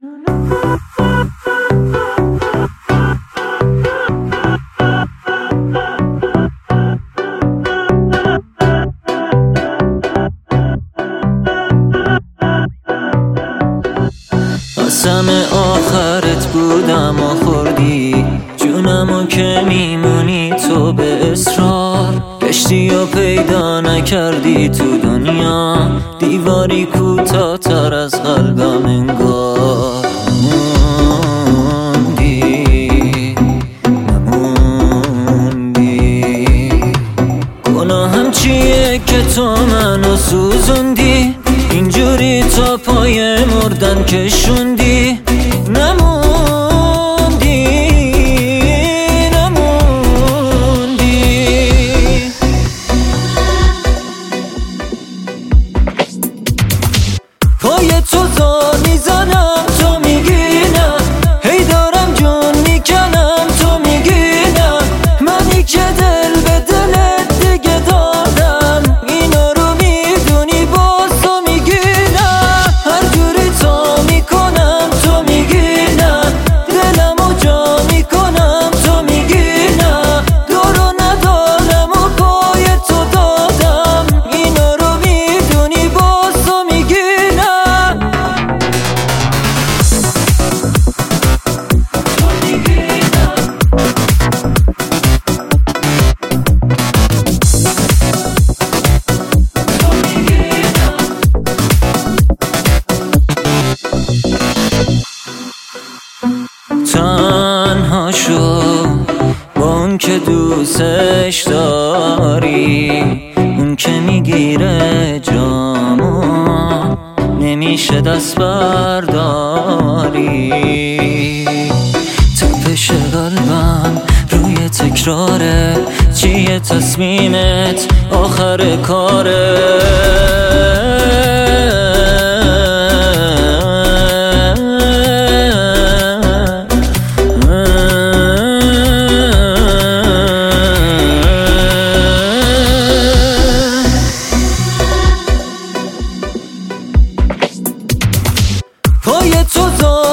قسم آخرت بودم و خوردی جونمو که میمونی تو به اصرار گشتی و پیدا نکردی تو دنیا دیواری کوتاه‌تر از قلبم انگار نموندی گناهم چیه که تو منو سوزوندی اینجوری تا پای مردن کشوندی نموندی پای تو زار میزنم تو میگی نه هی دارم جون میکنم تو میگی نه منی که دل به دلت دیگه دادم اینا رو میدونی باز تو میگی نه هر جوری تا میکنم تو میگی نه دلمو جا میکنم تو میگی نه دورو ندارم و پای تو دادم اینا رو میدونی باز تو میگی نه تنها شو با اون که دوستش داری اون که میگیره جامو نمیشه دست برداری تپش قلبم روی تکراره چیه تصمیمت آخر کاره پای تو